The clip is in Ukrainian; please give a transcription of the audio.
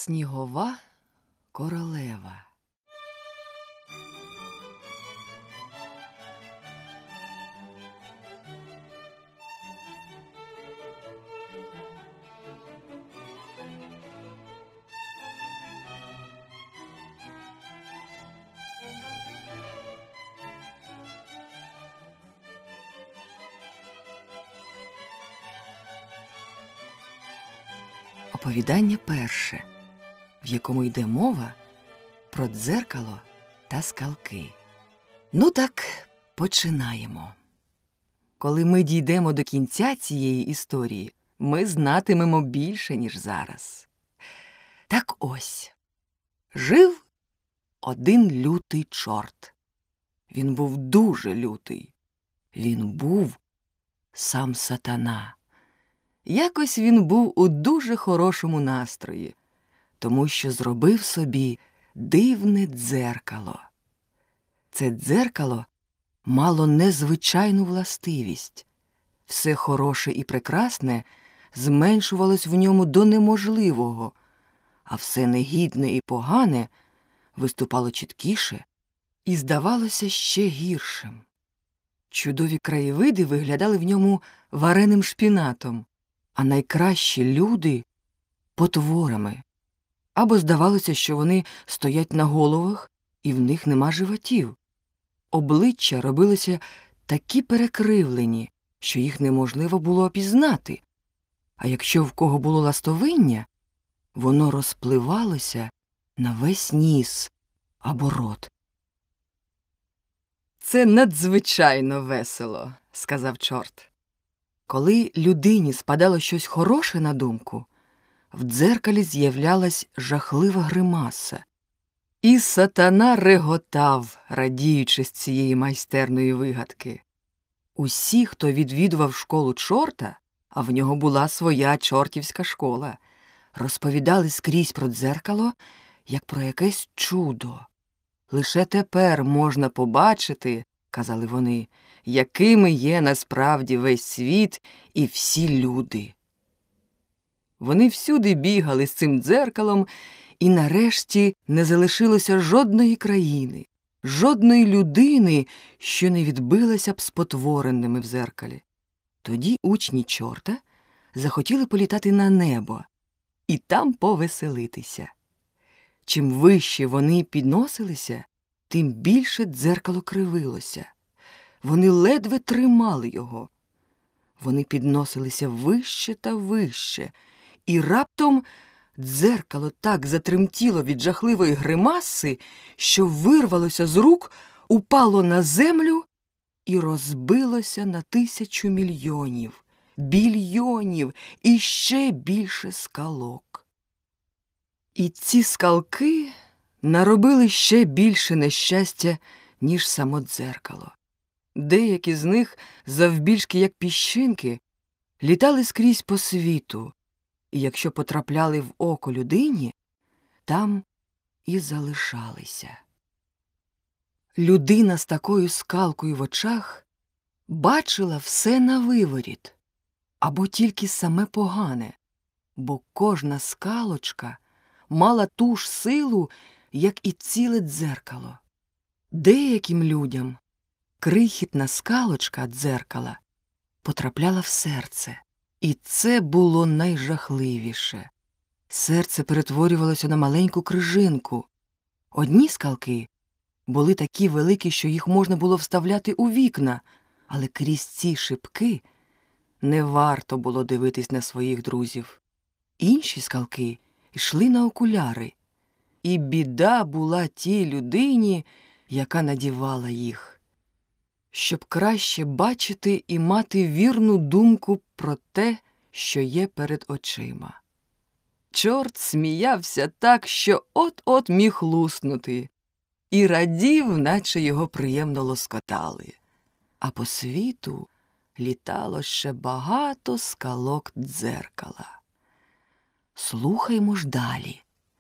Снігова королева. Оповідання перше, в якому йде мова про дзеркало та скалки. Ну так, починаємо. Коли ми дійдемо до кінця цієї історії, ми знатимемо більше, ніж зараз. Так ось, жив один лютий чорт. Він був дуже лютий. Він був сам сатана. Якось він був у дуже хорошому настрої, тому що зробив собі дивне дзеркало. Це дзеркало мало незвичайну властивість. Все хороше і прекрасне зменшувалось в ньому до неможливого, а все негідне і погане виступало чіткіше і здавалося ще гіршим. Чудові краєвиди виглядали в ньому вареним шпінатом, а найкращі люди – потворами. Або здавалося, що вони стоять на головах, і в них нема животів. Обличчя робилися такі перекривлені, що їх неможливо було опізнати. А якщо в кого було ластовиння, воно розпливалося на весь ніс або рот. «Це надзвичайно весело», – сказав чорт. Коли людині спадало щось хороше на думку, в дзеркалі з'являлась жахлива гримаса. І сатана реготав, радіючи з цієї майстерної вигадки. Усі, хто відвідував школу чорта, а в нього була своя чортівська школа, розповідали скрізь про дзеркало, як про якесь чудо. «Лише тепер можна побачити, – казали вони, – якими є насправді весь світ і всі люди». Вони всюди бігали з цим дзеркалом, і нарешті не залишилося жодної країни, жодної людини, що не відбилася б спотвореними в дзеркалі. Тоді учні чорта захотіли політати на небо і там повеселитися. Чим вище вони підносилися, тим більше дзеркало кривилося. Вони ледве тримали його. Вони підносилися вище та вище, і раптом дзеркало так затремтіло від жахливої гримаси, що вирвалося з рук, упало на землю і розбилося на 1000 мільйонів, більйонів і ще більше скалок. І ці скалки наробили ще більше нещастя, ніж само дзеркало. Деякі з них, завбільшки як піщинки, літали скрізь по світу, і якщо потрапляли в око людині, там і залишалися. Людина з такою скалкою в очах бачила все на виворіт, або тільки саме погане, бо кожна скалочка мала ту ж силу, як і ціле дзеркало. Деяким людям крихітна скалочка дзеркала потрапляла в серце, і це було найжахливіше. Серце перетворювалося на маленьку крижинку. Одні скалки були такі великі, що їх можна було вставляти у вікна, але крізь ці шибки не варто було дивитись на своїх друзів. Інші скалки йшли на окуляри, і біда була тій людині, яка надівала їх, щоб краще бачити і мати вірну думку про те, що є перед очима. Чорт сміявся так, що от-от міг луснути, і радів, наче його приємно лоскотали. А по світу літало ще багато скалок дзеркала. Слухаймо ж далі.